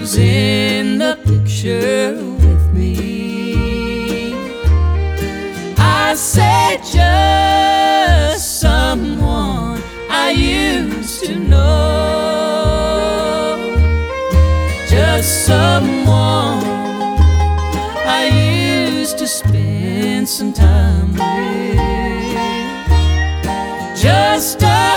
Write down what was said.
who's in the picture with me. I said just someone I used to know, just someone I used to spend some time with, just a